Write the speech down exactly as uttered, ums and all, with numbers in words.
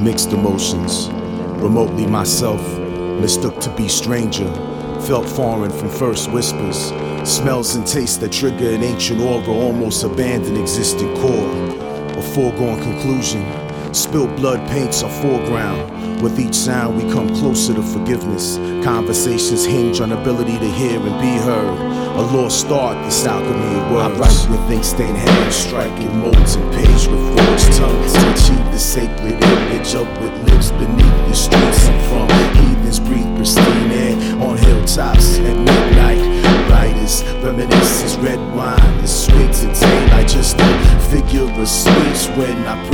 mixed emotions. Remotely myself, mistook to be stranger. Felt foreign from first whispers. Smells and tastes that trigger an ancient aura, almost abandoned existing core. A foregone conclusion. Spilled blood paints our foreground. With each sound we come closer to forgiveness. Conversations hinge on ability to hear and be heard. A lost art, this alchemy of words. I write with ink stained hands, striking molds and page with forged tongues. To achieve the sacred image of with lips beneath the streets I'm from. Heathens breathe pristine air on hilltops at midnight. Writers, reminiscences, red wine, the sweet to taste. I just don't figure of speech when I